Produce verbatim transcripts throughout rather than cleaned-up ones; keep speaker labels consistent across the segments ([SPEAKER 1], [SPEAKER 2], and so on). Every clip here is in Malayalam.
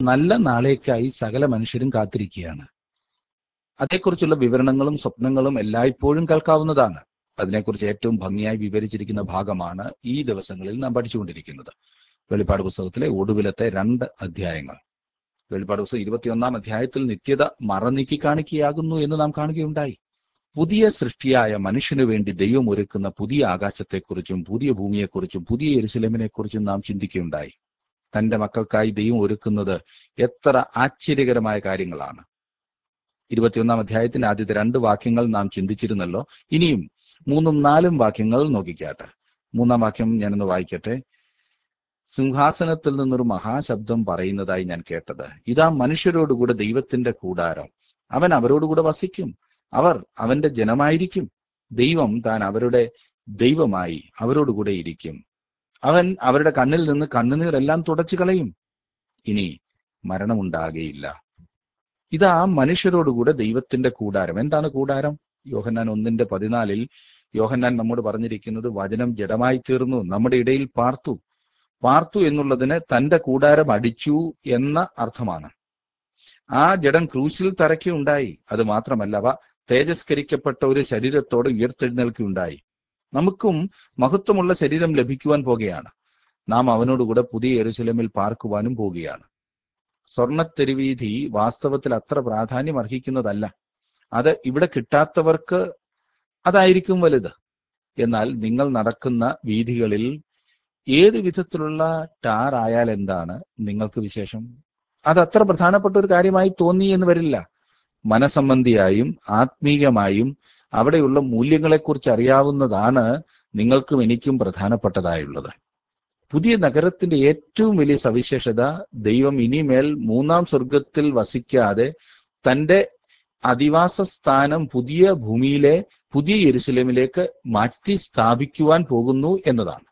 [SPEAKER 1] നല്ല നാളേക്കായി സകല മനുഷ്യരും കാത്തിരിക്കുകയാണ്. അതേക്കുറിച്ചുള്ള വിവരണങ്ങളും സ്വപ്നങ്ങളും എല്ലായ്പ്പോഴും കേൾക്കാവുന്നതാണ്. അതിനെക്കുറിച്ച് ഏറ്റവും ഭംഗിയായി വിവരിച്ചിരിക്കുന്ന ഭാഗമാണ് ഈ ദിവസങ്ങളിൽ നാം പഠിച്ചുകൊണ്ടിരിക്കുന്നത്. വെളിപ്പാട് പുസ്തകത്തിലെ ഒടുവിലത്തെ രണ്ട് അധ്യായങ്ങൾ. വെളിപ്പാട് പുസ്തകം ഇരുപത്തിയൊന്നാം അധ്യായത്തിൽ നിത്യത മറനീക്കി കാണിക്കുകയാകുന്നു എന്ന് നാം കാണുകയുണ്ടായി. പുതിയ സൃഷ്ടിയായ മനുഷ്യനു വേണ്ടി ദൈവം ഒരുക്കുന്ന പുതിയ ആകാശത്തെക്കുറിച്ചും പുതിയ ഭൂമിയെക്കുറിച്ചും പുതിയ യെരുശലേമിനെ കുറിച്ചും നാം ചിന്തിക്കുകയുണ്ടായി. തന്റെ മക്കൾക്കായി ദൈവം ഒരുക്കുന്നത് എത്ര ആശ്ചര്യകരമായ കാര്യങ്ങളാണ്. ഇരുപത്തിയൊന്നാം അധ്യായത്തിന്റെ ആദ്യത്തെ രണ്ട് വാക്യങ്ങൾ നാം ചിന്തിച്ചിരുന്നല്ലോ. ഇനിയും മൂന്നും നാലും വാക്യങ്ങൾ നോക്കിക്കാട്ടെ. മൂന്നാം വാക്യം ഞാനൊന്ന് വായിക്കട്ടെ. സിംഹാസനത്തിൽ നിന്നൊരു മഹാശബ്ദം പറയുന്നതായി ഞാൻ കേട്ടത്, ഇതാ മനുഷ്യരോടുകൂടെ ദൈവത്തിന്റെ കൂടാരം, അവൻ അവരോടുകൂടെ വസിക്കും, അവർ അവന്റെ ജനമായിരിക്കും, ദൈവം താൻ അവരുടെ ദൈവമായി അവരോടുകൂടെ ഇരിക്കും, അവൻ അവരുടെ കണ്ണിൽ നിന്ന് കണ്ണുനീരെല്ലാം തുടച്ചു കളയും, ഇനി മരണമുണ്ടാകുകയില്ല. ഇതാ മനുഷ്യരോടുകൂടെ ദൈവത്തിന്റെ കൂടാരം. എന്താണ് കൂടാരം? യോഹന്നാൻ ഒന്നിന്റെ പതിനാലിൽ യോഹന്നാൻ നമ്മോട് പറഞ്ഞിരിക്കുന്നത് വചനം ജഡമായി തീർന്നു, നമ്മുടെ ഇടയിൽ പാർത്തു. പാർത്തു എന്നുള്ളതിന് തന്റെ കൂടാരം അടിച്ചു എന്ന അർത്ഥമാണ്. ആ ജഡം ക്രൂശിൽ തറയ്ക്കുകയുണ്ടായി. അത് മാത്രമല്ല, അവ തേജസ്കരിക്കപ്പെട്ട ഒരു ശരീരത്തോടെ ഉയർത്തെഴുന്നേൽക്കുകയുണ്ടായി. നമുക്കും മഹത്വമുള്ള ശരീരം ലഭിക്കുവാൻ പോകുകയാണ്. നാം അവനോടുകൂടെ പുതിയ യെരൂശലേമിൽ പാർക്കുവാനും പോകുകയാണ്. സ്വർണത്തെരുവീഥി വാസ്തവത്തിൽ അത്ര പ്രാധാന്യം അർഹിക്കുന്നതല്ല. അത് ഇവിടെ കിട്ടാത്തവർക്ക് അതായിരിക്കും വലുത്. എന്നാൽ നിങ്ങൾ നടക്കുന്ന വീഥികളിൽ ഏത് വിധത്തിലുള്ള ടാർ ആയാൽ എന്താണ് നിങ്ങൾക്ക് വിശേഷം? അത് അത്ര പ്രധാനപ്പെട്ട ഒരു കാര്യമായി തോന്നി എന്ന് വരില്ല. മനസംബന്ധിയായും ആത്മീയമായും അവിടെയുള്ള മൂല്യങ്ങളെക്കുറിച്ച് അറിയാവുന്നതാണ് നിങ്ങൾക്കും എനിക്കും പ്രധാനപ്പെട്ടതായുള്ളത്. പുതിയ നഗരത്തിന്റെ ഏറ്റവും വലിയ സവിശേഷത, ദൈവം ഇനിമേൽ മൂന്നാം സ്വർഗത്തിൽ വസിക്കാതെ തന്റെ അധിവാസ സ്ഥാനം പുതിയ ഭൂമിയിലെ പുതിയ യെരൂശലേമിലേക്ക് മാറ്റി സ്ഥാപിക്കുവാൻ പോകുന്നു എന്നതാണ്.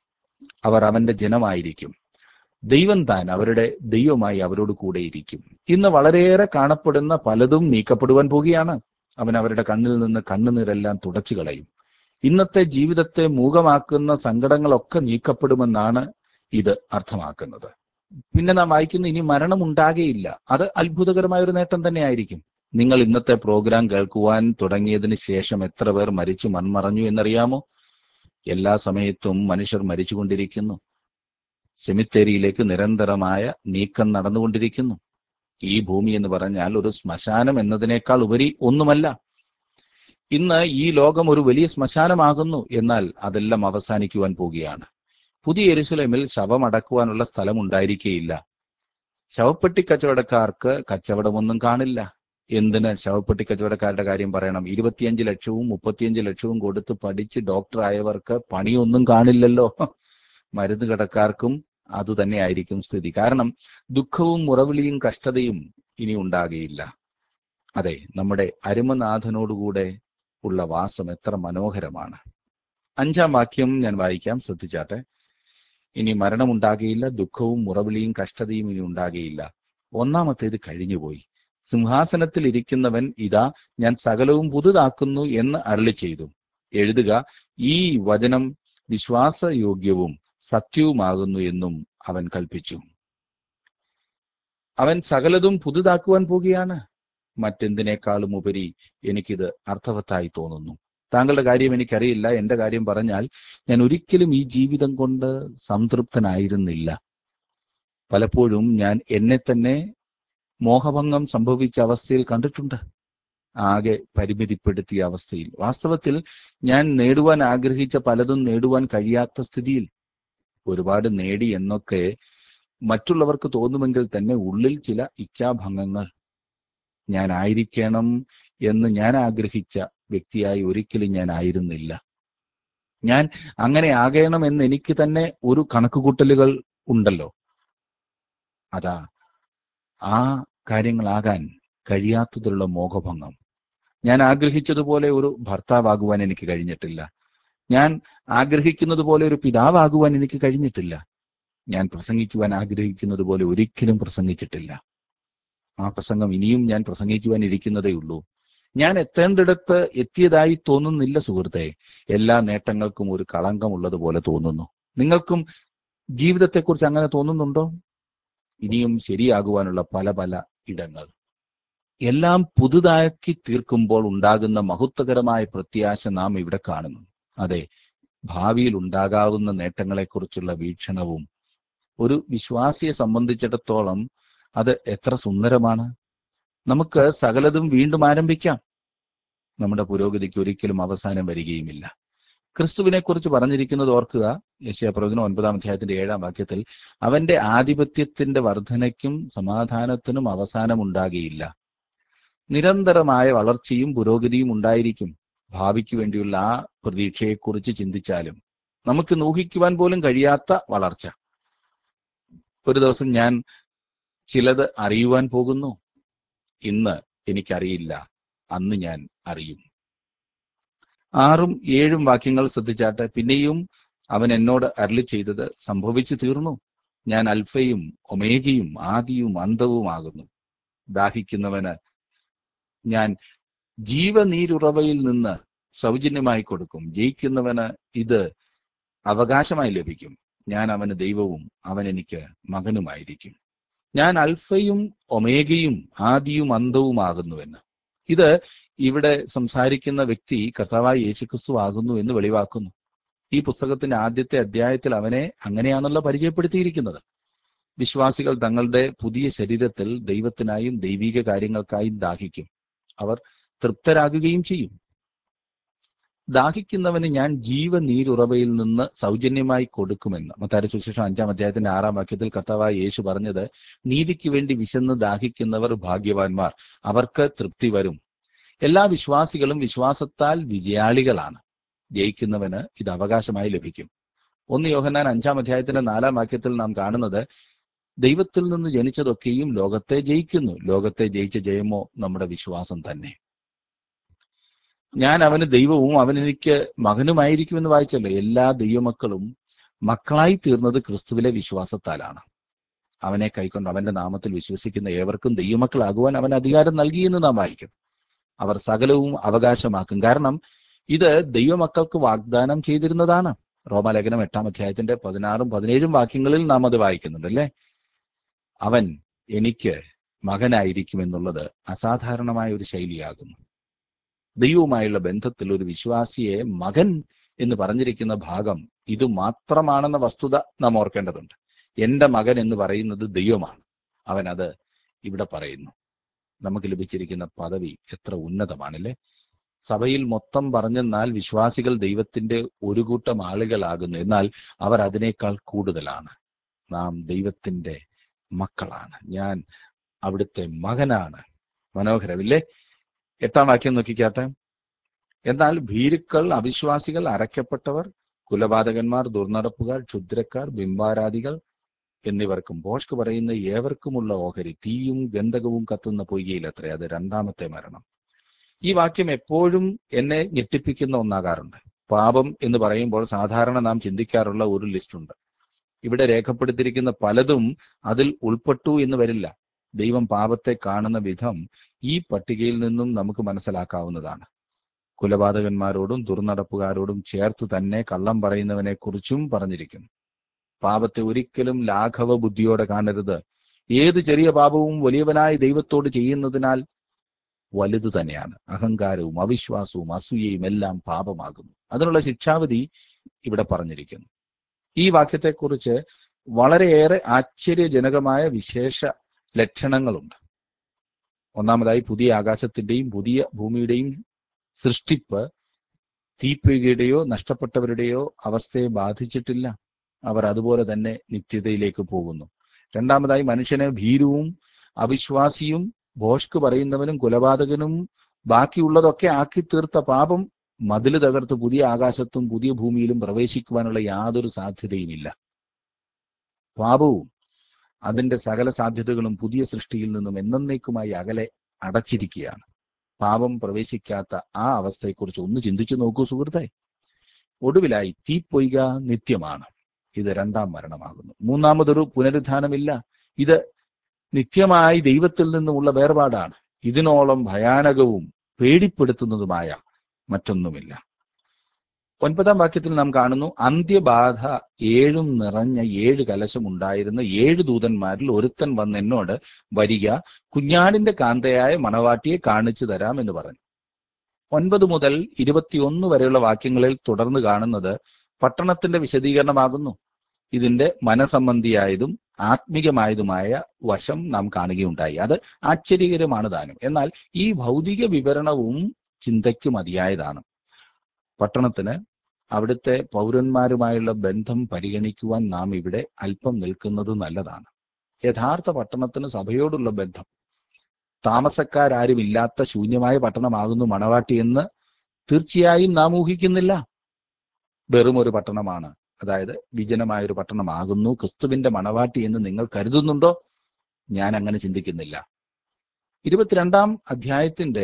[SPEAKER 1] അവർ അവന്റെ ജനമായിരിക്കും, ദൈവം താൻ അവരുടെ ദൈവമായി അവരോട് കൂടെ ഇരിക്കും. ഇന്ന് വളരെയേറെ കാണപ്പെടുന്ന പലതും നീക്കപ്പെടുവാൻ പോകുകയാണ്. അവൻ അവരുടെ കണ്ണിൽ നിന്ന് കണ്ണുനീരെല്ലാം തുടച്ചു കളയും. ഇന്നത്തെ ജീവിതത്തെ മൂകമാക്കുന്ന സങ്കടങ്ങളൊക്കെ നീക്കപ്പെടുമെന്നാണ് ഇത് അർത്ഥമാക്കുന്നത്. പിന്നെ നാം വായിക്കുന്ന ഇനി മരണം ഉണ്ടാകുകയില്ല. അത് അത്ഭുതകരമായ ഒരു നേട്ടം തന്നെയായിരിക്കും. നിങ്ങൾ ഇന്നത്തെ പ്രോഗ്രാം കേൾക്കുവാൻ തുടങ്ങിയതിന് ശേഷം എത്ര പേർ മരിച്ചു മൺമറഞ്ഞു എന്നറിയാമോ? എല്ലാ സമയത്തും മനുഷ്യർ മരിച്ചുകൊണ്ടിരിക്കുന്നു. സെമിത്തേരിയിലേക്ക് നിരന്തരമായ നീക്കം നടന്നുകൊണ്ടിരിക്കുന്നു. ഈ ഭൂമി എന്ന് പറഞ്ഞാൽ ഒരു ശ്മശാനം എന്നതിനേക്കാൾ ഉപരി ഒന്നുമല്ല. ഇന്ന് ഈ ലോകം ഒരു വലിയ ശ്മശാനമാകുന്നു. എന്നാൽ അതെല്ലാം അവസാനിക്കുവാൻ പോകുകയാണ്. പുതിയ യെരൂശലേമിൽ ശവമടക്കുവാനുള്ള സ്ഥലം ഉണ്ടായിരിക്കുകയില്ല. ശവപ്പെട്ടി കച്ചവടക്കാർക്ക് കച്ചവടമൊന്നും കാണില്ല. എന്തിന് ശവപ്പെട്ടി കച്ചവടക്കാരുടെ കാര്യം പറയണം? ഇരുപത്തിയഞ്ച് ലക്ഷവും മുപ്പത്തിയഞ്ച് ലക്ഷവും കൊടുത്ത് പഠിച്ച് ഡോക്ടർ ആയവർക്ക് പണിയൊന്നും കാണില്ലല്ലോ. മരുന്ന് കടക്കാർക്കും അതുതന്നെയായിരിക്കും സ്ഥിതി. കാരണം ദുഃഖവും മുറവിളിയും കഷ്ടതയും ഇനി ഉണ്ടാകുകയില്ല. അതെ, നമ്മുടെ അരുമനാഥനോടുകൂടെ ഉള്ള വാസം എത്ര മനോഹരമാണ്. അഞ്ചാം വാക്യം ഞാൻ വായിക്കാം, ശ്രദ്ധിച്ചാട്ടെ. ഇനി മരണമുണ്ടാകുകയില്ല, ദുഃഖവും മുറവിളിയും കഷ്ടതയും ഇനി ഉണ്ടാകുകയില്ല. ഒന്നാമത്തേത് കഴിഞ്ഞുപോയി. സിംഹാസനത്തിൽ ഇരിക്കുന്നവൻ ഇതാ ഞാൻ സകലവും പുതുതാക്കുന്നു എന്ന് അരുളി ചെയ്തു. എഴുതുക, ഈ വചനം വിശ്വാസയോഗ്യവും സത്യവുമാകുന്നു എന്നും അവൻ കൽപ്പിച്ചു. അവൻ സകലതും പുതുതാക്കുവാൻ പോകുകയാണ്. മറ്റെന്തിനേക്കാളും ഉപരി എനിക്കിത് അർത്ഥവത്തായി തോന്നുന്നു. താങ്കളുടെ കാര്യം എനിക്കറിയില്ല. എന്റെ കാര്യം പറഞ്ഞാൽ ഞാൻ ഒരിക്കലും ഈ ജീവിതം കൊണ്ട് സംതൃപ്തനായിരുന്നില്ല. പലപ്പോഴും ഞാൻ എന്നെ തന്നെ മോഹഭംഗം സംഭവിച്ച അവസ്ഥയിൽ കണ്ടിട്ടുണ്ട്. ആകെ പരിമിതിപ്പെടുത്തിയ അവസ്ഥയിൽ, വാസ്തവത്തിൽ ഞാൻ നേടുവാൻ ആഗ്രഹിച്ച പലതും നേടുവാൻ കഴിയാത്ത സ്ഥിതിയിൽ. ഒരുപാട് നേടി എന്നൊക്കെ മറ്റുള്ളവർക്ക് തോന്നുമെങ്കിൽ തന്നെ ഉള്ളിൽ ചില ഇച്ഛാഭംഗങ്ങൾ. ഞാൻ ആയിരിക്കണം എന്ന് ഞാൻ ആഗ്രഹിച്ച വ്യക്തിയായി ഒരിക്കലും ഞാൻ ആയിരുന്നില്ല. ഞാൻ അങ്ങനെ ആകണം എന്ന് എനിക്ക് തന്നെ ഒരു കണക്കുകൂട്ടലുകൾ ഉണ്ടല്ലോ. അതാ ആ കാര്യങ്ങളാകാൻ കഴിയാത്തതിലുള്ള മോഹഭംഗം. ഞാൻ ആഗ്രഹിച്ചതുപോലെ ഒരു ഭർത്താവാകുവാൻ എനിക്ക് കഴിഞ്ഞിട്ടില്ല. ഞാൻ ആഗ്രഹിക്കുന്നത് പോലെ ഒരു പിതാവാകുവാൻ എനിക്ക് കഴിഞ്ഞിട്ടില്ല. ഞാൻ പ്രസംഗിക്കുവാൻ ആഗ്രഹിക്കുന്നത് പോലെ ഒരിക്കലും പ്രസംഗിച്ചിട്ടില്ല. ആ പ്രസംഗം ഇനിയും ഞാൻ പ്രസംഗിക്കുവാൻ ഇരിക്കുന്നതേ ഉള്ളൂ. ഞാൻ എത്തേണ്ടിടത്ത് എത്തിയതായി തോന്നുന്നില്ല സുഹൃത്തെ. എല്ലാ നേട്ടങ്ങൾക്കും ഒരു കളങ്കമുള്ളതുപോലെ തോന്നുന്നു. നിങ്ങൾക്കും ജീവിതത്തെക്കുറിച്ച് അങ്ങനെ തോന്നുന്നുണ്ടോ? ഇനിയും ശരിയാകുവാനുള്ള പല പല ഇടങ്ങൾ. എല്ലാം പുതുതാക്കി തീർക്കുമ്പോൾ ഉണ്ടാകുന്ന മഹത്വകരമായ പ്രത്യാശ നാം ഇവിടെ കാണുന്നു. അതെ, ഭാവിയിൽ ഉണ്ടാകാവുന്ന നേട്ടങ്ങളെക്കുറിച്ചുള്ള വീക്ഷണവും ഒരു വിശ്വാസിയെ സംബന്ധിച്ചിടത്തോളം അത് എത്ര സുന്ദരമാണ്. നമുക്ക് സകലതും വീണ്ടും ആരംഭിക്കാം. നമ്മുടെ പുരോഗതിക്ക് ഒരിക്കലും അവസാനം വരികയുമില്ല. ക്രിസ്തുവിനെ കുറിച്ച് പറഞ്ഞിരിക്കുന്നത് ഓർക്കുക. യെശയ്യാപ്രവചനം ഒൻപതാം അധ്യായത്തിന്റെ ഏഴാം വാക്യത്തിൽ, അവന്റെ ആധിപത്യത്തിന്റെ വർധനയ്ക്കും സമാധാനത്തിനും അവസാനമുണ്ടാകുകയില്ല. നിരന്തരമായ വളർച്ചയും പുരോഗതിയും ഉണ്ടായിരിക്കും. ഭാവിക്ക് വേണ്ടിയുള്ള ആ പ്രതീക്ഷയെക്കുറിച്ച് ചിന്തിച്ചാലും നമുക്ക് ഊഹിക്കുവാൻ പോലും കഴിയാത്ത വളർച്ച. ഒരു ദിവസം ഞാൻ ചിലത് അറിയുവാൻ പോകുന്നു. ഇന്ന് എനിക്കറിയില്ല, അന്ന് ഞാൻ അറിയും. ആറും ഏഴും വാക്യങ്ങൾ ശ്രദ്ധിച്ചാട്ടെ. പിന്നെയും അവൻ എന്നോട് അരുളി ചെയ്തത് സംഭവിച്ചു തീർന്നു. ഞാൻ അൽഫയും ഒമേഗയും ആദിയും അന്തവുമാകുന്നു. ദാഹിക്കുന്നവന് ഞാൻ ജീവനീരുറവയിൽ നിന്ന് സൗജന്യമായി കൊടുക്കും. ജയിക്കുന്നവന് ഇത് അവകാശമായി ലഭിക്കും. ഞാൻ അവന് ദൈവവും അവൻ എനിക്ക് മകനുമായിരിക്കും. ഞാൻ അൽഫയും ഒമേഗയും ആദിയും അന്തവുമാകുന്നുവെന്ന്. ഇത് ഇവിടെ സംസാരിക്കുന്ന വ്യക്തി കർത്താവായ യേശുക്രിസ്തു ആകുന്നു എന്ന് വെളിവാക്കുന്നു. ഈ പുസ്തകത്തിന്റെ ആദ്യത്തെ അധ്യായത്തിൽ അവനെ അങ്ങനെയാണല്ലോ പരിചയപ്പെടുത്തിയിരിക്കുന്നത്. വിശ്വാസികൾ തങ്ങളുടെ പുതിയ ശരീരത്തിൽ ദൈവത്തിനായും ദൈവിക കാര്യങ്ങൾക്കായും ദാഹിക്കും. അവർ തൃപ്തരാകുകയും ചെയ്യും. ദാഹിക്കുന്നവന് ഞാൻ ജീവനീരുറവയിൽ നിന്ന് സൗജന്യമായി കൊടുക്കുമെന്ന് മത്തായിയുടെ സുവിശേഷം അഞ്ചാം അധ്യായത്തിന്റെ ആറാം വാക്യത്തിൽ കർത്താവായ യേശു പറഞ്ഞത്, നീതിക്ക് വേണ്ടി വിശന്ന് ദാഹിക്കുന്നവർ ഭാഗ്യവാന്മാർ, അവർക്ക് തൃപ്തി വരും. എല്ലാ വിശ്വാസികളും വിശ്വാസത്താൽ വിജയാളികളാണ്. ജയിക്കുന്നവന് ഇത് അവകാശമായി ലഭിക്കും. ഒന്ന് യോഹന്നാൻ അഞ്ചാം അധ്യായത്തിന്റെ നാലാം വാക്യത്തിൽ നാം കാണുന്നത്, ദൈവത്തിൽ നിന്ന് ജനിച്ചതൊക്കെയും ലോകത്തെ ജയിക്കുന്നു. ലോകത്തെ ജയിച്ച ജയമോ നമ്മുടെ വിശ്വാസം തന്നെ. ഞാൻ അവന് ദൈവവും അവൻ എനിക്ക് മകനുമായിരിക്കുമെന്ന് വായിച്ചല്ലോ. എല്ലാ ദൈവമക്കളും മക്കളായി തീർന്നത് ക്രിസ്തുവിലെ വിശ്വാസത്താലാണ്. അവനെ കൈക്കൊണ്ട് അവന്റെ നാമത്തിൽ വിശ്വസിക്കുന്ന ഏവർക്കും ദൈവമക്കളാകുവാൻ അവൻ അധികാരം നൽകിയെന്ന് നാം വായിക്കും. അവർ സകലവും അവകാശമാക്കും. കാരണം ഇത് ദൈവമക്കൾക്ക് വാഗ്ദാനം ചെയ്തിരുന്നതാണ്. റോമാലേഖനം എട്ടാം അധ്യായത്തിന്റെ പതിനാറും പതിനേഴും വാക്യങ്ങളിൽ നാം അത് വായിക്കുന്നുണ്ട് അല്ലേ. അവൻ എനിക്ക് മകനായിരിക്കും എന്നുള്ളത് അസാധാരണമായ ഒരു ശൈലിയാകുന്നു. ദൈവവുമായുള്ള ബന്ധത്തിൽ ഒരു വിശ്വാസിയെ മകൻ എന്ന് പറഞ്ഞിരിക്കുന്ന ഭാഗം ഇത് മാത്രമാണെന്ന വസ്തുത നാം ഓർക്കേണ്ടതുണ്ട്. എന്റെ മകൻ എന്ന് പറയുന്നത് ദൈവമാണ്. അവൻ അത് ഇവിടെ പറയുന്നു. നമുക്ക് ലഭിച്ചിരിക്കുന്ന പദവി എത്ര ഉന്നതമാണല്ലേ. സഭയിൽ മൊത്തം പറഞ്ഞെന്നാൽ വിശ്വാസികൾ ദൈവത്തിന്റെ ഒരു കൂട്ടം ആളുകളാകുന്നു. എന്നാൽ അവർ അതിനേക്കാൾ കൂടുതലാണ്. നാം ദൈവത്തിന്റെ മക്കളാണ്. ഞാൻ അവിടുത്തെ മകനാണ്. മനോഹരമില്ലേ. എട്ടാം വാക്യം നോക്കിക്കാട്ടെ. എന്നാൽ ഭീരുക്കൾ, അവിശ്വാസികൾ, അരയ്ക്കപ്പെട്ടവർ, കുലപാതകന്മാർ, ദുർനടപ്പുകാർ, ക്ഷുദ്രക്കാർ, ബിംബാരാധികൾ എന്നിവർക്കും ഭോഷ്ക് പറയുന്ന ഏവർക്കുമുള്ള ഓഹരി തീയും ഗന്ധകവും കത്തുന്ന പൊയ്കയിലത്രേ. അത് രണ്ടാമത്തെ മരണം. ഈ വാക്യം എപ്പോഴും എന്നെ ഞെട്ടിപ്പിക്കുന്ന ഒന്നാകാറുണ്ട്. പാപം എന്ന് പറയുമ്പോൾ സാധാരണ നാം ചിന്തിക്കാറുള്ള ഒരു ലിസ്റ്റുണ്ട്. ഇവിടെ രേഖപ്പെടുത്തിയിരിക്കുന്ന പലതും അതിൽ ഉൾപ്പെട്ടു എന്ന് വരില്ല. ദൈവം പാപത്തെ കാണുന്ന വിധം ഈ പട്ടികയിൽ നിന്നും നമുക്ക് മനസ്സിലാക്കാവുന്നതാണ്. കുലപാതകന്മാരോടും ദുർനടപ്പുകാരോടും ചേർത്ത് തന്നെ കള്ളം പറയുന്നവനെ കുറിച്ചും പറഞ്ഞിരിക്കുന്നു. പാപത്തെ ഒരിക്കലും ലാഘവ ബുദ്ധിയോടെ കാണരുത്. ഏത് ചെറിയ പാപവും വലിയവനായ ദൈവത്തോട് ചെയ്യുന്നതിനാൽ വലുതു തന്നെയാണ്. അഹങ്കാരവും അവിശ്വാസവും അസൂയയും എല്ലാം പാപമാകുന്നു. അതിനുള്ള ശിക്ഷാവിധി ഇവിടെ പറഞ്ഞിരിക്കുന്നു. ഈ വാക്യത്തെക്കുറിച്ച് വളരെയേറെ ആശ്ചര്യജനകമായ വിശേഷ ലക്ഷണങ്ങളുണ്ട്. ഒന്നാമതായി, പുതിയ ആകാശത്തിന്റെയും പുതിയ ഭൂമിയുടെയും സൃഷ്ടിപ്പ് തീപ്പൊയ്കയുടെയോ നഷ്ടപ്പെട്ടവരുടെയോ അവസ്ഥയെ ബാധിച്ചിട്ടില്ല. അവർ അതുപോലെ തന്നെ നിത്യതയിലേക്ക് പോകുന്നു. രണ്ടാമതായി, മനുഷ്യനെ ഭീരുവും അവിശ്വാസിയും ഭോഷ്ക് പറയുന്നവനും കുലപാതകനും ബാക്കിയുള്ളതൊക്കെ ആക്കി തീർത്ത പാപം മതില് തകർത്ത് പുതിയ ആകാശത്തും പുതിയ ഭൂമിയിലും പ്രവേശിക്കുവാനുള്ള യാതൊരു സാധ്യതയുമില്ല. പാപവും അതിന്റെ സകല സാധ്യതകളും പുതിയ സൃഷ്ടിയിൽ നിന്നും എന്നേക്കുമായി അകലെ അടച്ചിരിക്കുകയാണ്. പാപം പ്രവേശിക്കാത്ത ആ അവസ്ഥയെക്കുറിച്ച് ഒന്ന് ചിന്തിച്ചു നോക്കൂ സുഹൃത്തെ. ഒടുവിലായി, തീപ്പൊയ്ക നിത്യമാണ്. ഇത് രണ്ടാം മരണമാകുന്നു. മൂന്നാമതൊരു പുനരുത്ഥാനമില്ല. ഇത് നിത്യമായി ദൈവത്തിൽ നിന്നുമുള്ള വേർപാടാണ്. ഇതിനോളം ഭയാനകവും പേടിപ്പെടുത്തുന്നതുമായ മറ്റൊന്നുമില്ല. ഒൻപതാം വാക്യത്തിൽ നാം കാണുന്നു, അന്ത്യബാധ ഏഴും നിറഞ്ഞ ഏഴ് കലശം ഉണ്ടായിരുന്ന ഏഴ് ദൂതന്മാരിൽ ഒരുത്തൻ വന്ന് എന്നോട്, വരിക, കുഞ്ഞാടിന്റെ കാന്തയായ മണവാട്ടിയെ കാണിച്ചു തരാം എന്ന് പറഞ്ഞു. ഒൻപത് മുതൽ ഇരുപത്തിയൊന്ന് വരെയുള്ള വാക്യങ്ങളിൽ തുടർന്ന് കാണുന്നത് പട്ടണത്തിന്റെ വിശദീകരണമാകുന്നു. ഇതിന്റെ മനസംബന്ധിയായതും ആത്മികമായതുമായ വശം നാം കാണുകയുണ്ടായി. അത് ആശ്ചര്യകരമാണ് താനും. എന്നാൽ ഈ ഭൗതിക വിവരണവും ചിന്തയ്ക്ക് മതിയായതാണ്. പട്ടണത്തിന് അവിടുത്തെ പൗരന്മാരുമായുള്ള ബന്ധം പരിഗണിക്കുവാൻ നാം ഇവിടെ അല്പം നിൽക്കുന്നത് നല്ലതാണ്. യഥാർത്ഥ പട്ടണത്തിന് സഭയോടുള്ള ബന്ധം, താമസക്കാരും ഇല്ലാത്ത ശൂന്യമായ പട്ടണമാകുന്നു മണവാട്ടി എന്ന് തീർച്ചയായും നാം ഊഹിക്കുന്നില്ല. വെറും ഒരു പട്ടണമാണ്, അതായത് വിജനമായ ഒരു പട്ടണമാകുന്നു ക്രിസ്തുവിന്റെ മണവാട്ടി എന്ന് നിങ്ങൾ കരുതുന്നുണ്ടോ? ഞാൻ അങ്ങനെ ചിന്തിക്കുന്നില്ല. ഇരുപത്തിരണ്ടാം അധ്യായത്തിന്റെ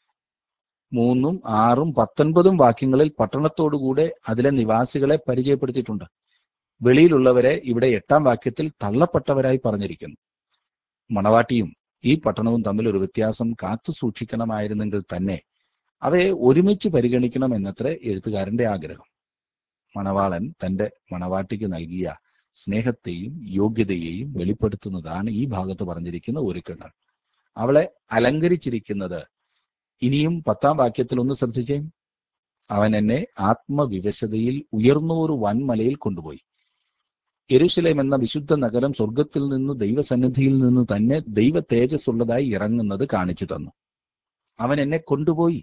[SPEAKER 1] മൂന്നും ആറും പത്തൊൻപതും വാക്യങ്ങളിൽ പട്ടണത്തോടുകൂടെ അതിലെ നിവാസികളെ പരിചയപ്പെടുത്തിയിട്ടുണ്ട്. വെളിയിലുള്ളവരെ ഇവിടെ എട്ടാം വാക്യത്തിൽ തള്ളപ്പെട്ടവരായി പറഞ്ഞിരിക്കുന്നു. മണവാട്ടിയും ഈ പട്ടണവും തമ്മിൽ ഒരു വ്യത്യാസം കാത്തു സൂക്ഷിക്കണമായിരുന്നെങ്കിൽ തന്നെ അവയെ ഒരുമിച്ച് പരിഗണിക്കണം എന്നത്രേ എഴുത്തുകാരന്റെ ആഗ്രഹം. മണവാളൻ തന്റെ മണവാട്ടിക്ക് നൽകിയ സ്നേഹത്തെയും യോഗ്യതയെയും വെളിപ്പെടുത്തുന്നതാണ് ഈ ഭാഗത്ത് പറഞ്ഞിരിക്കുന്ന ഒരുക്കങ്ങൾ. അവളെ അലങ്കരിച്ചിരിക്കുന്നത് ഇനിയും പത്താം വാക്യത്തിൽ ഒന്ന് ശ്രദ്ധിച്ചേ. അവൻ എന്നെ ആത്മവിവശതയിൽ ഉയർന്നൊരു വൻമലയിൽ കൊണ്ടുപോയി. യെരൂശലേം എന്ന വിശുദ്ധ നഗരം സ്വർഗത്തിൽ നിന്ന് ദൈവസന്നിധിയിൽ നിന്ന് തന്നെ ദൈവ തേജസ്സുള്ളതായി ഇറങ്ങുന്നത് കാണിച്ചു തന്നു. അവൻ എന്നെ കൊണ്ടുപോയി.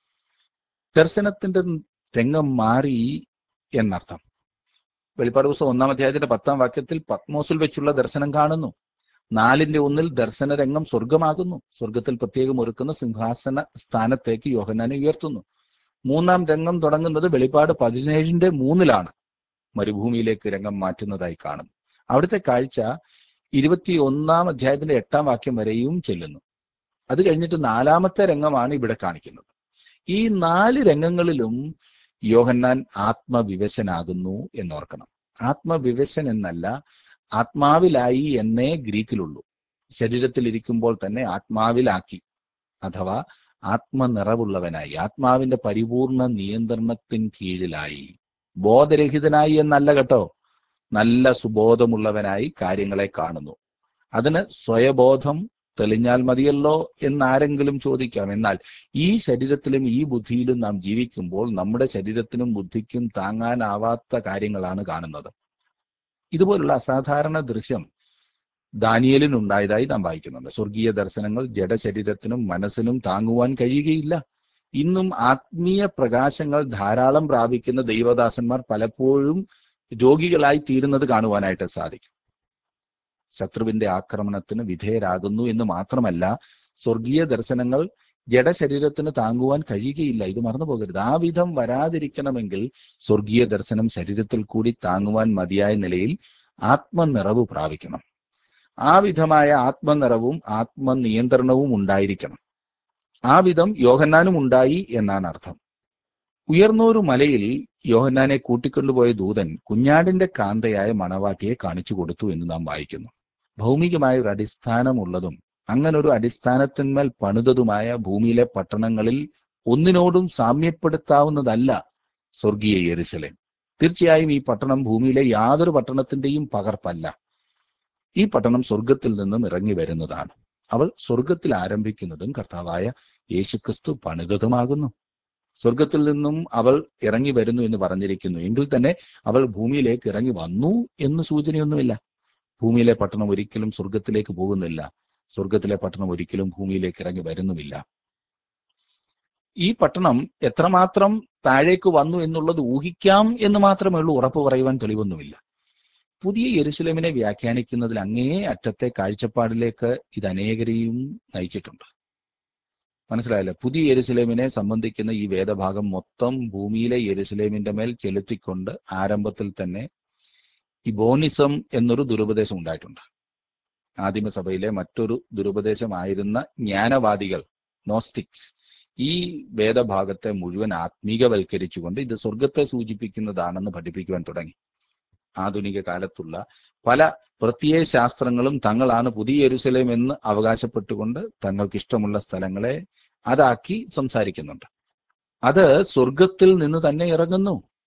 [SPEAKER 1] ദർശനത്തിന്റെ രംഗം മാറി എന്നർത്ഥം. വെളിപ്പാട് പുസ്തകം ഒന്നാം അധ്യായത്തിന്റെ പത്താം വാക്യത്തിൽ പത്മോസിൽ വെച്ചുള്ള ദർശനം കാണുന്നു. നാലിന്റെ ഒന്നിൽ ദർശന രംഗം സ്വർഗമാകുന്നു. സ്വർഗത്തിൽ പ്രത്യേകം ഒരുക്കുന്ന സിംഹാസന സ്ഥാനത്തേക്ക് യോഹന്നാനെ ഉയർത്തുന്നു. മൂന്നാം രംഗം തുടങ്ങുന്നത് വെളിപ്പാട് പതിനേഴിന്റെ മൂന്നിലാണ്. മരുഭൂമിയിലേക്ക് രംഗം മാറ്റുന്നതായി കാണുന്നു. അവിടുത്തെ കാഴ്ച ഇരുപത്തി ഒന്നാം അധ്യായത്തിന്റെ എട്ടാം വാക്യം വരെയും ചെല്ലുന്നു. അത് കഴിഞ്ഞിട്ട് നാലാമത്തെ രംഗമാണ് ഇവിടെ കാണിക്കുന്നത്. ഈ നാല് രംഗങ്ങളിലും യോഹന്നാൻ ആത്മവിവശനാകുന്നു എന്നോർക്കണം. ആത്മവിവശൻ എന്നല്ല, ആത്മാവിലായി എന്നേ ഗ്രീക്കിലുള്ളൂ. ശരീരത്തിൽ ഇരിക്കുമ്പോൾ തന്നെ ആത്മാവിലാക്കി, അഥവാ ആത്മനിറവുള്ളവനായി, ആത്മാവിന്റെ പരിപൂർണ നിയന്ത്രണത്തിൻ കീഴിലായി. ബോധരഹിതനായി എന്നല്ല കേട്ടോ, നല്ല സുബോധമുള്ളവനായി കാര്യങ്ങളെ കാണുന്നു. അതിന് സ്വയബോധം തെളിഞ്ഞാൽ മതിയല്ലോ എന്നാരെങ്കിലും ചോദിക്കാം. എന്നാൽ ഈ ശരീരത്തിലും ഈ ബുദ്ധിയിലും നാം ജീവിക്കുമ്പോൾ നമ്മുടെ ശരീരത്തിനും ബുദ്ധിക്കും താങ്ങാനാവാത്ത കാര്യങ്ങളാണ് കാണുന്നത്. ഇതുപോലുള്ള അസാധാരണ ദൃശ്യം ദാനിയേലിനുണ്ടായതായി നാം വായിക്കുന്നുണ്ട്. സ്വർഗീയ ദർശനങ്ങൾ ജഡശരീരത്തിനും മനസ്സിനും താങ്ങുവാൻ കഴിയുകയില്ല. ഇന്നും ആത്മീയ പ്രകാശങ്ങൾ ധാരാളം പ്രാപിക്കുന്ന ദൈവദാസന്മാർ പലപ്പോഴും രോഗികളായി തീരുന്നത് കാണുവാനായിട്ട് സാധിക്കും. ശത്രുവിന്റെ ആക്രമണത്തിന് വിധേയരാകുന്നു എന്ന് മാത്രമല്ല, സ്വർഗീയ ദർശനങ്ങൾ ജഡശരീരത്തിന് താങ്ങുവാൻ കഴിയുകയില്ല. ഇത് മറന്നു പോകരുത്. ആ വിധം വരാതിരിക്കണമെങ്കിൽ സ്വർഗീയ ദർശനം ശരീരത്തിൽ കൂടി താങ്ങുവാൻ മതിയായ നിലയിൽ ആത്മനിറവ് പ്രാപിക്കണം. ആ വിധമായ ആത്മനിറവും ആത്മനിയന്ത്രണവും ഉണ്ടായിരിക്കണം. ആ വിധം യോഹന്നാനും ഉണ്ടായി എന്നാണ് അർത്ഥം. ഉയർന്നൊരു മലയിൽ യോഹന്നാനെ കൂട്ടിക്കൊണ്ടുപോയ ദൂതൻ കുഞ്ഞാടിന്റെ കാന്തയായ മണവാട്ടിയെ കാണിച്ചു കൊടുത്തു എന്ന് നാം വായിക്കുന്നു. ഭൗമികമായ ഒരു അടിസ്ഥാനമുള്ളതും അങ്ങനൊരു അടിസ്ഥാനത്തിന്മേൽ പണിതതുമായ ഭൂമിയിലെ പട്ടണങ്ങളിൽ ഒന്നിനോടും സാമ്യപ്പെടുത്താവുന്നതല്ല സ്വർഗീയ യെരൂശലേം. തീർച്ചയായും ഈ പട്ടണം ഭൂമിയിലെ യാതൊരു പട്ടണത്തിന്റെയും പകർപ്പല്ല. ഈ പട്ടണം സ്വർഗത്തിൽ നിന്നും ഇറങ്ങി വരുന്നതാണ്. അവൾ സ്വർഗത്തിൽ ആരംഭിക്കുന്നതും കർത്താവായ യേശുക്രിസ്തു പണിതതുമാകുന്നു. സ്വർഗത്തിൽ നിന്നും അവൾ ഇറങ്ങി വരുന്നു എന്ന് പറഞ്ഞിരിക്കുന്നു. എങ്കിൽ തന്നെ അവൾ ഭൂമിയിലേക്ക് ഇറങ്ങി വന്നു എന്ന് സൂചനയൊന്നുമില്ല. ഭൂമിയിലെ പട്ടണം ഒരിക്കലും സ്വർഗത്തിലേക്ക് പോകുന്നില്ല. സ്വർഗത്തിലെ പട്ടണം ഒരിക്കലും ഭൂമിയിലേക്ക് ഇറങ്ങി വരുന്നുമില്ല. ഈ പട്ടണം എത്രമാത്രം താഴേക്ക് വന്നു എന്നുള്ളത് ഊഹിക്കാം എന്ന് മാത്രമേ ഉള്ളൂ. ഉറപ്പ് പറയുവാൻ തെളിവൊന്നുമില്ല. പുതിയ യെരൂശലേമിനെ വ്യാഖ്യാനിക്കുന്നതിൽ അങ്ങേ അറ്റത്തെ കാഴ്ചപ്പാടിലേക്ക് ഇത് അനേകരെയും നയിച്ചിട്ടുണ്ട്. മനസ്സിലായല്ലോ? പുതിയ യെരൂശലേമിനെ സംബന്ധിക്കുന്ന ഈ വേദഭാഗം മൊത്തം ഭൂമിയിലെ യെരൂശലേമിന്റെ മേൽ ചെലുത്തിക്കൊണ്ട് ആരംഭത്തിൽ തന്നെ ഇബോണിസം എന്നൊരു ദുരുപദേശം ഉണ്ടായിട്ടുണ്ട്. ആദിമസഭയിലെ മറ്റൊരു ദുരുപദേശമായിരുന്ന ജ്ഞാനവാദികൾ, നോസ്റ്റിക്സ്, ഈ വേദഭാഗത്തെ മുഴുവൻ ആത്മീകവൽക്കരിച്ചുകൊണ്ട് ഇത് സ്വർഗത്തെ സൂചിപ്പിക്കുന്നതാണെന്ന് പഠിപ്പിക്കുവാൻ തുടങ്ങി. ആധുനിക കാലത്തുള്ള പല പ്രത്യയ ശാസ്ത്രങ്ങളും തങ്ങളാണ് പുതിയ യെരൂശലേം എന്ന് അവകാശപ്പെട്ടുകൊണ്ട് തങ്ങൾക്കിഷ്ടമുള്ള സ്ഥലങ്ങളെ അതാക്കി സംസാരിക്കുന്നുണ്ട്. അത് സ്വർഗത്തിൽ നിന്ന് തന്നെ ഇറങ്ങുന്നു.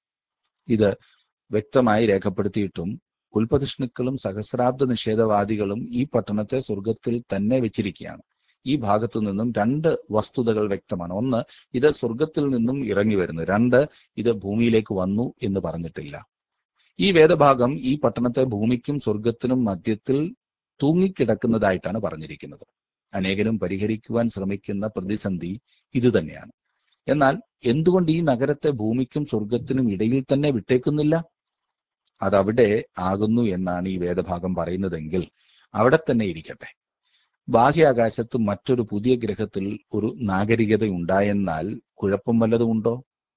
[SPEAKER 1] ഇത് വ്യക്തമായി രേഖപ്പെടുത്തിയിട്ടും ഉൽപ്പതിഷ്ണുക്കളും സഹസ്രാബ്ദ നിഷേധവാദികളും ഈ പട്ടണത്തെ സ്വർഗത്തിൽ തന്നെ വെച്ചിരിക്കുകയാണ്. ഈ ഭാഗത്തു നിന്നും രണ്ട് വസ്തുതകൾ വ്യക്തമാണ്. ഒന്ന്, ഇത് സ്വർഗത്തിൽ നിന്നും ഇറങ്ങി വരുന്നു. രണ്ട്, ഇത് ഭൂമിയിലേക്ക് വന്നു എന്ന് പറഞ്ഞിട്ടില്ല. ഈ വേദഭാഗം ഈ പട്ടണത്തെ ഭൂമിക്കും സ്വർഗത്തിനും മധ്യത്തിൽ തൂങ്ങിക്കിടക്കുന്നതായിട്ടാണ് പറഞ്ഞിരിക്കുന്നത്. അനേകരും പരിഹരിക്കുവാൻ ശ്രമിക്കുന്ന പ്രതിസന്ധി ഇതുതന്നെയാണ്. എന്നാൽ എന്തുകൊണ്ട് ഈ നഗരത്തെ ഭൂമിക്കും സ്വർഗത്തിനും ഇടയിൽ തന്നെ വിട്ടേക്കുന്നില്ല? അതവിടെ ആകുന്നു എന്നാണ് ഈ വേദഭാഗം പറയുന്നതെങ്കിൽ അവിടെ തന്നെ ഇരിക്കട്ടെ. ബാഹ്യാകാശത്ത് മറ്റൊരു പുതിയ ഗ്രഹത്തിൽ ഒരു നാഗരികത ഉണ്ടായെന്നാൽ കുഴപ്പം വല്ലതും ഉണ്ടോ?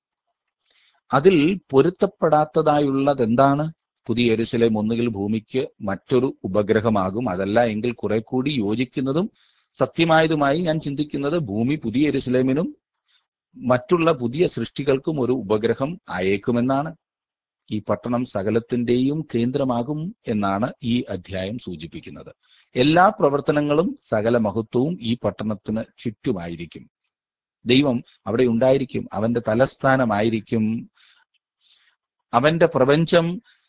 [SPEAKER 1] അതിൽ പൊരുത്തപ്പെടാത്തതായുള്ളത് എന്താണ്? പുതിയ യെരൂശലേം ഒന്നുകിൽ ഭൂമിക്ക് മറ്റൊരു ഉപഗ്രഹമാകും. അതല്ല എങ്കിൽ കുറെ കൂടി യോജിക്കുന്നതും സത്യമായതുമായി ഞാൻ ചിന്തിക്കുന്നത് ഭൂമി പുതിയ യെരൂശലേമിനും മറ്റുള്ള പുതിയ സൃഷ്ടികൾക്കും ഒരു ഉപഗ്രഹം ആയേക്കുമെന്നാണ്. ഈ പട്ടണം സകലത്തിന്റെയും കേന്ദ്രമാകും എന്നാണ് ഈ അധ്യായം സൂചിപ്പിക്കുന്നത്. എല്ലാ പ്രവർത്തനങ്ങളും സകല മഹത്വവും ഈ പട്ടണത്തിന് ചുറ്റുമായിരിക്കും. ദൈവം അവിടെ ഉണ്ടായിരിക്കും. അവന്റെ തലസ്ഥാനമായിരിക്കും. അവന്റെ പ്രപഞ്ചം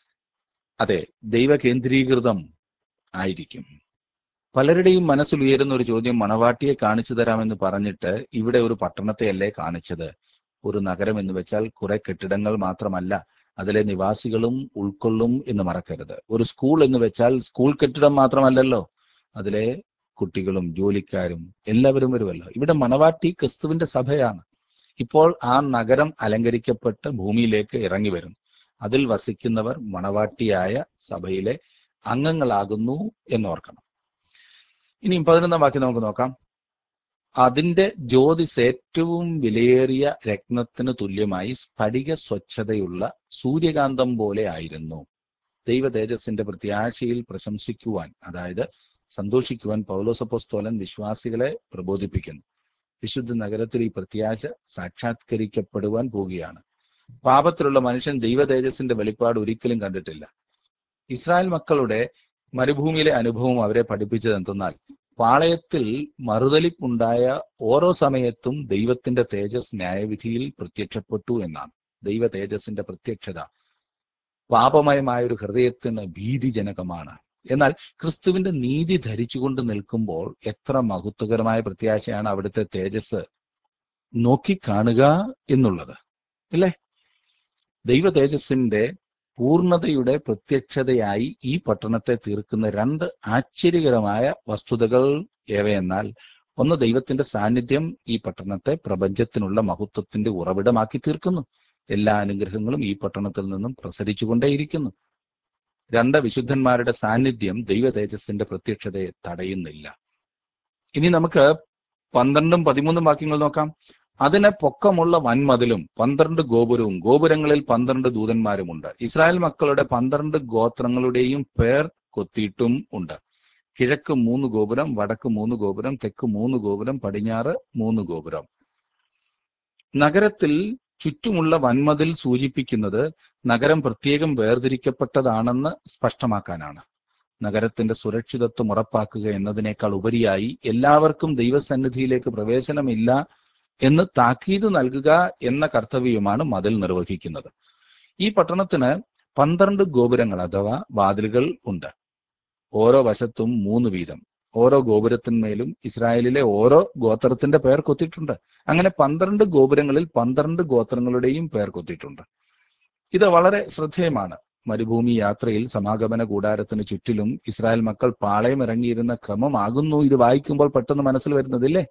[SPEAKER 1] അതെ ദൈവ കേന്ദ്രീകൃതം ആയിരിക്കും. പലരുടെയും മനസ്സിൽ ഉയരുന്ന ഒരു ചോദ്യം, മണവാട്ടിയെ കാണിച്ചു തരാമെന്ന് പറഞ്ഞിട്ട് ഇവിടെ ഒരു പട്ടണത്തെയല്ലേ കാണിച്ചത്? ഒരു നഗരം എന്ന് വെച്ചാൽ കുറെ കെട്ടിടങ്ങൾ മാത്രമല്ല, അതിലെ നിവാസികളും ഉൾക്കൊള്ളും എന്ന് മറക്കരുത്. ഒരു സ്കൂൾ എന്ന് വെച്ചാൽ സ്കൂൾ കെട്ടിടം മാത്രമല്ലല്ലോ, അതിലെ കുട്ടികളും ജോലിക്കാരും എല്ലാവരും വരുമല്ലോ. ഇവിടെ മണവാട്ടി ക്രിസ്തുവിന്റെ സഭയാണ്. ഇപ്പോൾ ആ നഗരം അലങ്കരിക്കപ്പെട്ട് ഭൂമിയിലേക്ക് ഇറങ്ങി വരും. അതിൽ വസിക്കുന്നവർ മണവാട്ടിയായ സഭയിലെ അംഗങ്ങളാകുന്നു എന്നോർക്കണം. ഇനിയും പതിനൊന്നാം വാക്യം നമുക്ക് നോക്കാം. അതിന്റെ ജ്യോതിസ് ഏറ്റവും വിലയേറിയ രത്നത്തിന് തുല്യമായി സ്ഫടിക സ്വച്ഛതയുള്ള സൂര്യകാന്തം പോലെ ആയിരുന്നു. ദൈവ തേജസ്സിന്റെ പ്രത്യാശയിൽ പ്രശംസിക്കുവാൻ, അതായത് സന്തോഷിക്കുവാൻ പൗലോസ് അപ്പോസ്തലൻ വിശ്വാസികളെ പ്രബോധിപ്പിക്കുന്നു. വിശുദ്ധ നഗരത്തിൽ ഈ പ്രത്യാശ സാക്ഷാത്കരിക്കപ്പെടുവാൻ പോവുകയാണ്. പാപത്തിലുള്ള മനുഷ്യൻ ദൈവ തേജസ്സിന്റെ വെളിപ്പാട് ഒരിക്കലും കണ്ടിട്ടില്ല. ഇസ്രായേൽ മക്കളുടെ മരുഭൂമിയിലെ അനുഭവം അവരെ പഠിപ്പിച്ചത് എന്തെന്നാൽ, പാളയത്തിൽ മറുതലിപ്പുണ്ടായ ഓരോ സമയത്തും ദൈവത്തിന്റെ തേജസ് ന്യായവിധിയിൽ പ്രത്യക്ഷപ്പെട്ടു എന്നാണ്. ദൈവ തേജസ്സിന്റെ പ്രത്യക്ഷത പാപമയമായ ഒരു ഹൃദയത്തിന് ഭീതിജനകമാണ്. എന്നാൽ ക്രിസ്തുവിന്റെ നീതി ധരിച്ചുകൊണ്ട് നിൽക്കുമ്പോൾ എത്ര മഹത്വകരമായ പ്രത്യാശയാണ് അവിടുത്തെ തേജസ് നോക്കിക്കാണുക എന്നുള്ളത്, അല്ലേ? ദൈവ തേജസ്സിന്റെ പൂർണ്ണതയുടെ പ്രത്യക്ഷതയായി ഈ പട്ടണത്തെ തീർക്കുന്ന രണ്ട് ആശ്ചര്യകരമായ വസ്തുതകൾ ഏവയെന്നാൽ, ഒന്ന്, ദൈവത്തിന്റെ സാന്നിധ്യം ഈ പട്ടണത്തെ പ്രപഞ്ചത്തിനുള്ള മഹത്വത്തിന്റെ ഉറവിടമാക്കി തീർക്കുന്നു. എല്ലാ അനുഗ്രഹങ്ങളും ഈ പട്ടണത്തിൽ നിന്നും പ്രസരിച്ചുകൊണ്ടേയിരിക്കുന്നു. രണ്ട്, വിശുദ്ധന്മാരുടെ സാന്നിധ്യം ദൈവ തേജസ്സിന്റെ പ്രത്യക്ഷതയെ തടയുന്നില്ല. ഇനി നമുക്ക് പന്ത്രണ്ടും പതിമൂന്നും വാക്യങ്ങൾ നോക്കാം. അതിന് പൊക്കമുള്ള വൻമതിലും പന്ത്രണ്ട് ഗോപുരവും ഗോപുരങ്ങളിൽ പന്ത്രണ്ട് ദൂതന്മാരുമുണ്ട്. ഇസ്രായേൽ മക്കളുടെ പന്ത്രണ്ട് ഗോത്രങ്ങളുടെയും പേർ കൊത്തിയിട്ടും ഉണ്ട്. കിഴക്ക് മൂന്ന് ഗോപുരം, വടക്ക് മൂന്ന് ഗോപുരം, തെക്ക് മൂന്ന് ഗോപുരം, പടിഞ്ഞാറ് മൂന്ന് ഗോപുരം. നഗരത്തിൽ ചുറ്റുമുള്ള വൻമതിൽ സൂചിപ്പിക്കുന്നത് നഗരം പ്രത്യേകം വേർതിരിക്കപ്പെട്ടതാണെന്ന് സ്പഷ്ടമാക്കാനാണ്. നഗരത്തിന്റെ സുരക്ഷിതത്വം ഉറപ്പാക്കുക എന്നതിനേക്കാൾ ഉപരിയായി എല്ലാവർക്കും ദൈവസന്നിധിയിലേക്ക് പ്രവേശനമില്ല എന്ന് താക്കീത് നൽകുക എന്ന കർത്തവ്യമാണ് മതിൽ നിർവഹിക്കുന്നത്. ഈ പട്ടണത്തിന് പന്ത്രണ്ട് ഗോപുരങ്ങൾ അഥവാ വാതിലുകൾ ഉണ്ട്. ഓരോ വശത്തും മൂന്ന് വീതം. ഓരോ ഗോപുരത്തിന്മേലും ഇസ്രായേലിലെ ഓരോ ഗോത്രത്തിന്റെ പേർ കൊത്തിയിട്ടുണ്ട്. അങ്ങനെ പന്ത്രണ്ട് ഗോപുരങ്ങളിൽ പന്ത്രണ്ട് ഗോത്രങ്ങളുടെയും പേർ കൊത്തിയിട്ടുണ്ട്. ഇത് വളരെ ശ്രദ്ധേയമാണ്. മരുഭൂമി യാത്രയിൽ സമാഗമന കൂടാരത്തിന് ചുറ്റിലും ഇസ്രായേൽ മക്കൾ പാളയം ഇറങ്ങിയിരുന്ന ക്രമമാകുന്നു ഇത് വായിക്കുമ്പോൾ പെട്ടെന്ന് മനസ്സിൽ വരുന്നതില്ലേ?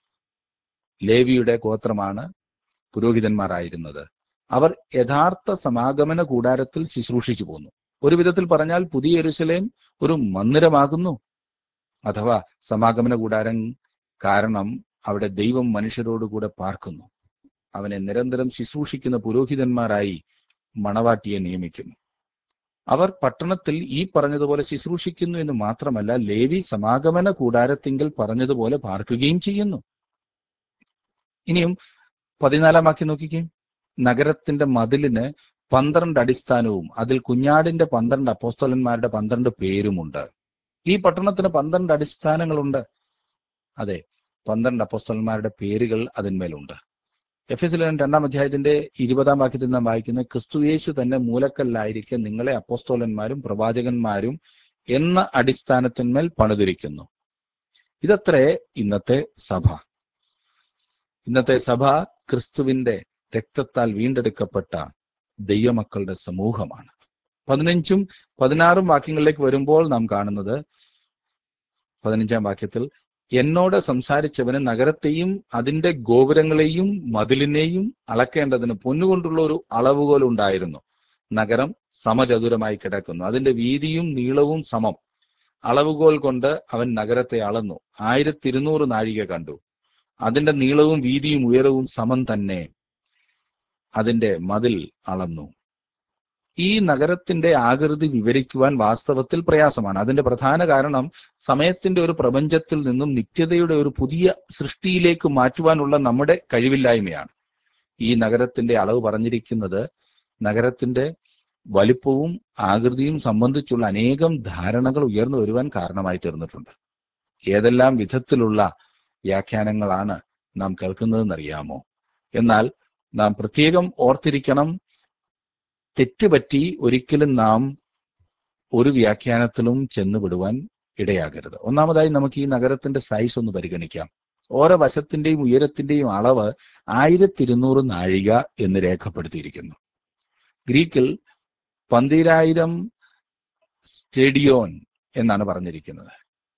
[SPEAKER 1] ലേവിയുടെ ഗോത്രമാണ് പുരോഹിതന്മാരായിരുന്നത്. അവർ യഥാർത്ഥ സമാഗമന കൂടാരത്തിൽ ശുശ്രൂഷിച്ചു പോന്നു. ഒരു വിധത്തിൽ പറഞ്ഞാൽ പുതിയ യെരൂശലേം ഒരു മന്ദിരമാകുന്നു. അഥവാ സമാഗമന കൂടാരം കാരണം അവിടെ ദൈവം മനുഷ്യരോടുകൂടെ പാർക്കുന്നു. അവനെ നിരന്തരം ശുശ്രൂഷിക്കുന്ന പുരോഹിതന്മാരായി മണവാട്ടിയെ നിയമിക്കുന്നു. അവർ പട്ടണത്തിൽ ഈ പറഞ്ഞതുപോലെ ശുശ്രൂഷിക്കുന്നു എന്ന് മാത്രമല്ല, ലേവി സമാഗമന കൂടാരത്തിങ്കിൽ പറഞ്ഞതുപോലെ പാർക്കുകയും ചെയ്യുന്നു. ഇനിയും പതിനാലാം വാക്യം നോക്കിക്കേ. നഗരത്തിന്റെ മതിലിന് പന്ത്രണ്ട് അടിസ്ഥാനവും അതിൽ കുഞ്ഞാടിന്റെ പന്ത്രണ്ട് അപ്പോസ്തലന്മാരുടെ പന്ത്രണ്ട് പേരുമുണ്ട്. ഈ പട്ടണത്തിന് പന്ത്രണ്ട് അടിസ്ഥാനങ്ങളുണ്ട്. അതെ, പന്ത്രണ്ട് അപ്പോസ്തലന്മാരുടെ പേരുകൾ അതിന്മേലുണ്ട്. എഫ് എസ് രണ്ടാം അധ്യായത്തിന്റെ ഇരുപതാം വാക്യത്തിൽ നാം വായിക്കുന്നത്, ക്രിസ്തുയേശു തന്നെ മൂലക്കല്ലായിരിക്കെ നിങ്ങളെ അപ്പോസ്തോലന്മാരും പ്രവാചകന്മാരും എന്ന അടിസ്ഥാനത്തിന്മേൽ പണിതിരിക്കുന്നു. ഇതത്രേ ഇന്നത്തെ സഭ. ഇന്നത്തെ സഭ ക്രിസ്തുവിന്റെ രക്തത്താൽ വീണ്ടെടുക്കപ്പെട്ട ദൈവമക്കളുടെ സമൂഹമാണ്. പതിനഞ്ചും പതിനാറും വാക്യങ്ങളിലേക്ക് വരുമ്പോൾ നാം കാണുന്നത്, പതിനഞ്ചാം വാക്യത്തിൽ, എന്നോട് സംസാരിച്ചവന് നഗരത്തെയും അതിന്റെ ഗോപുരങ്ങളെയും മതിലിനെയും അളക്കേണ്ടതിന് പൊന്നുകൊണ്ടുള്ള ഒരു അളവുകോൽ ഉണ്ടായിരുന്നു. നഗരം സമചതുരമായി കിടക്കുന്നു, അതിന്റെ വീതിയും നീളവും സമം. അളവുകോൽ കൊണ്ട് അവൻ നഗരത്തെ അളന്നു, ആയിരത്തി ഇരുന്നൂറ് നാഴിക കണ്ടു. അതിന്റെ നീളവും വീതിയും ഉയരവും സമം തന്നെ. അതിന്റെ മതിൽ അളന്നു. ഈ നഗരത്തിന്റെ ആകൃതി വിവരിക്കുവാൻ വാസ്തവത്തിൽ പ്രയാസമാണ്. അതിന്റെ പ്രധാന കാരണം സമയത്തിന്റെ ഒരു പ്രപഞ്ചത്തിൽ നിന്നും നിത്യതയുടെ ഒരു പുതിയ സൃഷ്ടിയിലേക്ക് മാറ്റുവാനുള്ള നമ്മുടെ കഴിവില്ലായ്മയാണ്. ഈ നഗരത്തിന്റെ അളവ് പറഞ്ഞിരിക്കുന്നത് നഗരത്തിന്റെ വലിപ്പവും ആകൃതിയും സംബന്ധിച്ചുള്ള അനേകം ധാരണകൾ ഉയർന്നു വരുവാൻ കാരണമായി തീർന്നിട്ടുണ്ട്. ഏതെല്ലാം വിധത്തിലുള്ള വ്യാഖ്യാനങ്ങളാണ് നാം കേൾക്കുന്നതെന്നറിയാമോ? എന്നാൽ നാം പ്രത്യേകം ഓർത്തിരിക്കണം, തെറ്റുപറ്റി ഒരിക്കലും നാം ഒരു വ്യാഖ്യാനത്തിലും ചെന്നുവിടുവാൻ ഇടയാകരുത്. ഒന്നാമതായി നമുക്ക് ഈ നഗരത്തിന്റെ സൈസ് ഒന്ന് പരിഗണിക്കാം. ഓരോ വശത്തിന്റെയും ഉയരത്തിന്റെയും അളവ് ആയിരത്തി ഇരുന്നൂറ് നാഴിക എന്ന് രേഖപ്പെടുത്തിയിരിക്കുന്നു. ഗ്രീക്കിൽ പന്തിരായിരം സ്റ്റേഡിയോൻ എന്നാണ് പറഞ്ഞിരിക്കുന്നത്.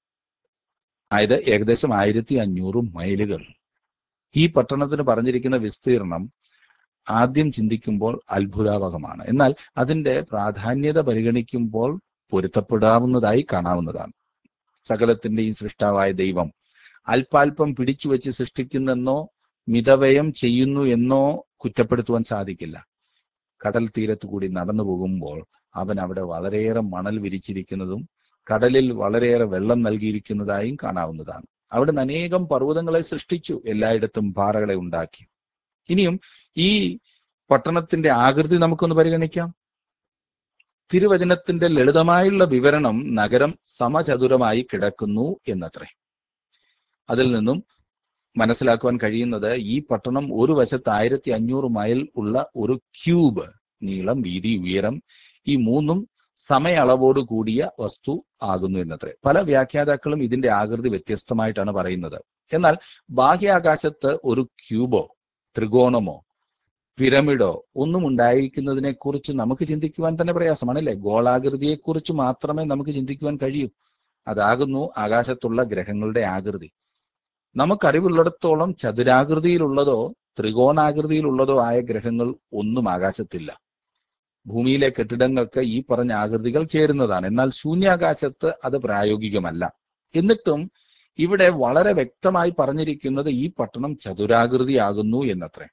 [SPEAKER 1] അതായത് ഏകദേശം ആയിരത്തി അഞ്ഞൂറ് മൈലുകൾ. ഈ പട്ടണത്തിന് പറഞ്ഞിരിക്കുന്ന വിസ്തീർണം ആദ്യം ചിന്തിക്കുമ്പോൾ അത്ഭുതാവഹമാണ്. എന്നാൽ അതിന്റെ പ്രാധാന്യത പരിഗണിക്കുമ്പോൾ പൊരുത്തപ്പെടാവുന്നതായി കാണാവുന്നതാണ്. സകലത്തിന്റെയും സൃഷ്ടാവായ ദൈവം അല്പാൽപ്പം പിടിച്ചു വെച്ച് സൃഷ്ടിക്കുന്നെന്നോ മിതവ്യയം ചെയ്യുന്നു എന്നോ കുറ്റപ്പെടുത്തുവാൻ സാധിക്കില്ല. കടൽ തീരത്തു കൂടി നടന്നു പോകുമ്പോൾ അവൻ അവിടെ വളരെയേറെ മണൽ വിരിച്ചിരിക്കുന്നതും കടലിൽ വളരെയേറെ വെള്ളം നൽകിയിരിക്കുന്നതായും കാണാവുന്നതാണ്. അവിടുന്ന് അനേകം പർവ്വതങ്ങളെ സൃഷ്ടിച്ചു, എല്ലായിടത്തും പാറകളെ ഉണ്ടാക്കി. ഇനിയും ഈ പട്ടണത്തിന്റെ ആകൃതി നമുക്കൊന്ന് പരിഗണിക്കാം. തിരുവചനത്തിന്റെ ലളിതമായുള്ള വിവരണം നഗരം സമചതുരമായി കിടക്കുന്നു എന്നത്രേ. അതിൽ നിന്നും മനസ്സിലാക്കുവാൻ കഴിയുന്നത് ഈ പട്ടണം ഒരു വശത്ത് ആയിരത്തി അഞ്ഞൂറ് മൈൽ ഉള്ള ഒരു ക്യൂബ്, നീളം, വീതി, ഉയരം, ഈ മൂന്നും സമയളവോട് കൂടിയ വസ്തു ആകുന്നു എന്നത്രേ. പല വ്യാഖ്യാതാക്കളും ഇതിന്റെ ആകൃതി വ്യത്യസ്തമായിട്ടാണ് പറയുന്നത്. എന്നാൽ ബാഹ്യാകാശത്ത് ഒരു ക്യൂബോ ത്രികോണമോ പിരമിഡോ ഒന്നും ഉണ്ടായിരിക്കുന്നതിനെ കുറിച്ച് നമുക്ക് ചിന്തിക്കുവാൻ തന്നെ പ്രയാസമാണ്, അല്ലെ? ഗോളാകൃതിയെക്കുറിച്ച് മാത്രമേ നമുക്ക് ചിന്തിക്കുവാൻ കഴിയൂ. അതാകുന്നു ആകാശത്തുള്ള ഗ്രഹങ്ങളുടെ ആകൃതി. നമുക്കറിവുള്ളിടത്തോളം ചതുരാകൃതിയിലുള്ളതോ ത്രികോണാകൃതിയിലുള്ളതോ ആയ ഗ്രഹങ്ങൾ ഒന്നും ആകാശത്തില്ല. ഭൂമിയിലെ കെട്ടിടങ്ങൾക്ക് ഈ പറഞ്ഞ ആകൃതികൾ ചേരുന്നതാണ്. എന്നാൽ ശൂന്യാകാശത്ത് അത് പ്രായോഗികമല്ല. എന്നിട്ടും ഇവിടെ വളരെ വ്യക്തമായി പറഞ്ഞിരിക്കുന്നത് ഈ പട്ടണം ചതുരാകൃതിയാകുന്നു എന്നത്രേ.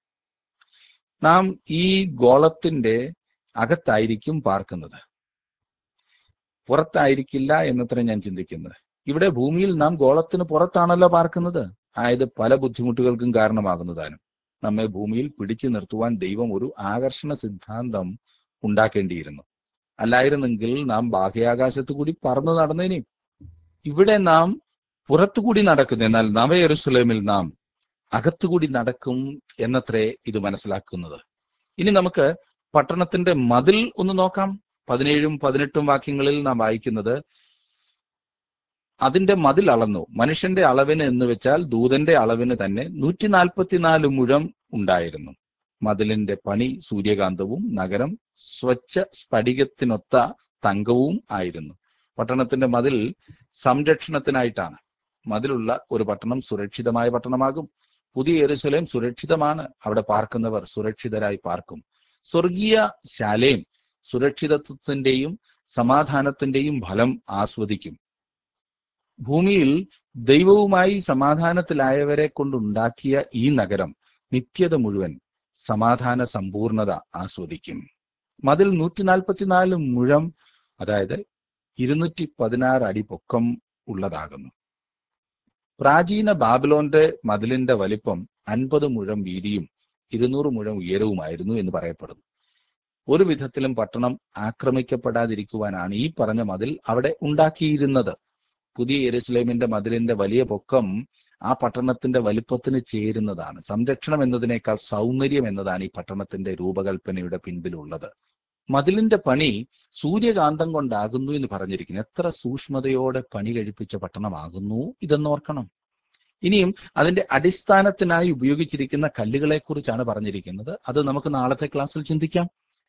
[SPEAKER 1] നാം ഈ ഗോളത്തിന്റെ അകത്തായിരിക്കും പാർക്കുന്നത്, പുറത്തായിരിക്കില്ല എന്നത്ര ഞാൻ ചിന്തിക്കുന്നത്. ഇവിടെ ഭൂമിയിൽ നാം ഗോളത്തിന് പുറത്താണല്ലോ പാർക്കുന്നത്. ആയത് പല ബുദ്ധിമുട്ടുകൾക്കും കാരണമാകുന്നതാനും. നമ്മെ ഭൂമിയിൽ പിടിച്ചു നിർത്തുവാൻ ദൈവം ഒരു ആകർഷണ സിദ്ധാന്തം ഉണ്ടാക്കേണ്ടിയിരുന്നു. അല്ലായിരുന്നെങ്കിൽ നാം ബാഹ്യാകാശത്തു കൂടി പറന്നു നടന്നേനെ. ഇവിടെ നാം പുറത്തുകൂടി നടക്കുന്നു, എന്നാൽ നവ യെരൂശലേമിൽ നാം അകത്തുകൂടി നടക്കും എന്നത്രേ ഇത് മനസ്സിലാക്കുന്നത്. ഇനി നമുക്ക് പട്ടണത്തിന്റെ മതിൽ ഒന്ന് നോക്കാം. പതിനേഴും പതിനെട്ടും വാക്യങ്ങളിൽ നാം വായിക്കുന്നത്, അതിന്റെ മതിൽ അളന്നു, മനുഷ്യന്റെ അളവിന് എന്ന് വെച്ചാൽ ദൂതന്റെ അളവിന് തന്നെ നൂറ്റി നാൽപ്പത്തിനാല് മുഴം ഉണ്ടായിരുന്നു. മതിലിന്റെ പണി സൂര്യകാന്തവും നഗരം സ്വച്ഛ സ്ഫടികത്തിനൊത്ത തങ്കവും ആയിരുന്നു. പട്ടണത്തിന്റെ മതിൽ സംരക്ഷണത്തിനായിട്ടാണ്. മതിലുള്ള ഒരു പട്ടണം സുരക്ഷിതമായ പട്ടണമാകും. പുതിയ യെരൂശലേം സുരക്ഷിതമാണ്. അവിടെ പാർക്കുന്നവർ സുരക്ഷിതരായി പാർക്കും. സ്വർഗീയ ശാലേം സുരക്ഷിതത്വത്തിന്റെയും സമാധാനത്തിന്റെയും ഫലം ആസ്വദിക്കും. ഭൂമിയിൽ ദൈവവുമായി സമാധാനത്തിലായവരെ കൊണ്ടുണ്ടാക്കിയ ഈ നഗരം നിത്യത മുഴുവൻ സമാധാന സമ്പൂർണത ആസ്വദിക്കും. മതിൽ നൂറ്റി നാൽപ്പത്തിനാല് മുഴം, അതായത് ഇരുന്നൂറ്റി പതിനാറ് അടി പൊക്കം ഉള്ളതാകുന്നു. പ്രാചീന ബാബിലോന്റെ മതിലിന്റെ വലിപ്പം അൻപത് മുഴം വീതിയും ഇരുന്നൂറ് മുഴം ഉയരവുമായിരുന്നു എന്ന് പറയപ്പെടുന്നു. ഒരു വിധത്തിലും പട്ടണം ആക്രമിക്കപ്പെടാതിരിക്കുവാനാണ് ഈ പറഞ്ഞ മതിൽ അവിടെ ഉണ്ടാക്കിയിരുന്നത്. പുതിയ യെരൂശലേമിന്റെ മതിലിന്റെ വലിയ പൊക്കം ആ പട്ടണത്തിന്റെ വലുപ്പത്തിന് ചേരുന്നതാണ്. സംരക്ഷണം എന്നതിനേക്കാൾ സൗന്ദര്യം എന്നതാണ് ഈ പട്ടണത്തിന്റെ രൂപകൽപ്പനയുടെ പിൻപിലുള്ളത്. മതിലിന്റെ പണി സൂര്യകാന്തം കൊണ്ടാകുന്നു എന്ന് പറഞ്ഞിരിക്കുന്നു. എത്ര സൂക്ഷ്മതയോടെ പണി കഴിപ്പിച്ച പട്ടണമാകുന്നു ഇതെന്നോർക്കണം. ഇനിയും അതിന്റെ അടിസ്ഥാനത്തിനായി ഉപയോഗിച്ചിരിക്കുന്ന കല്ലുകളെ കുറിച്ചാണ് പറഞ്ഞിരിക്കുന്നത്. അത് നമുക്ക് നാളത്തെ ക്ലാസ്സിൽ ചിന്തിക്കാം.